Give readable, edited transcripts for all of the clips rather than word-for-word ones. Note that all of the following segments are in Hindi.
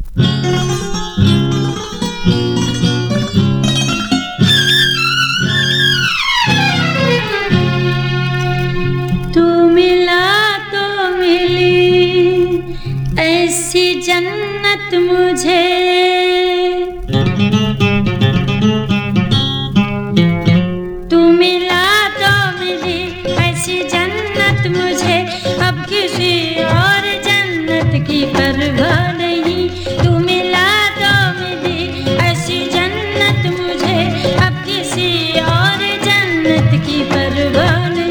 तू मिला तो मिली ऐसी जन्नत मुझे, तू मिला तो मिली ऐसी जन्नत मुझे, अब किसी और जन्नत की परवाह नहीं। तू मिला तो मिली ऐसी जन्नत मुझे, अब किसी और जन्नत की परवाह नहीं।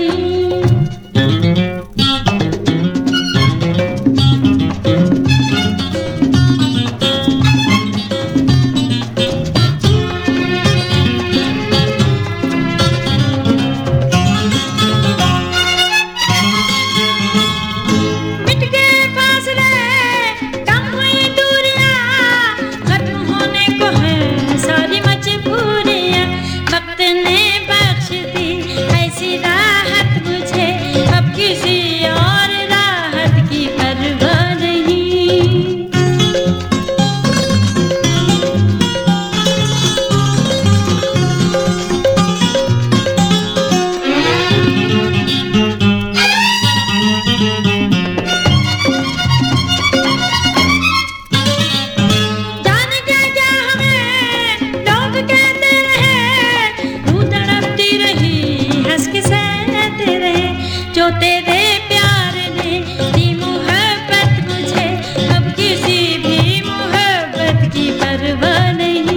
जो तेरे प्यार ने दी मोहब्बत मुझे, अब किसी भी मोहब्बत की परवाह नहीं।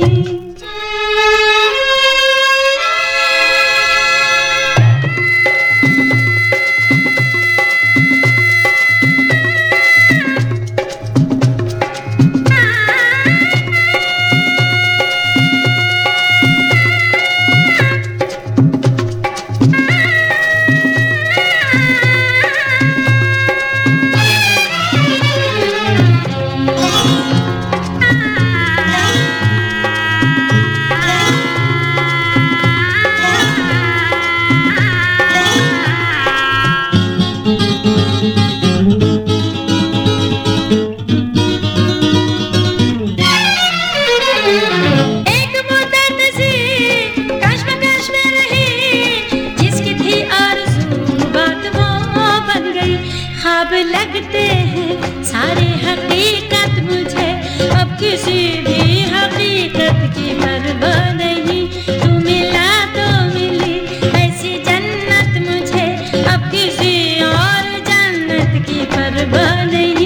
ख्वाब लगते हैं सारे हकीकत मुझे, अब किसी भी हकीकत की परवाह नहीं। तू मिला तो मिली ऐसी जन्नत मुझे, अब किसी और जन्नत की परवाह नहीं।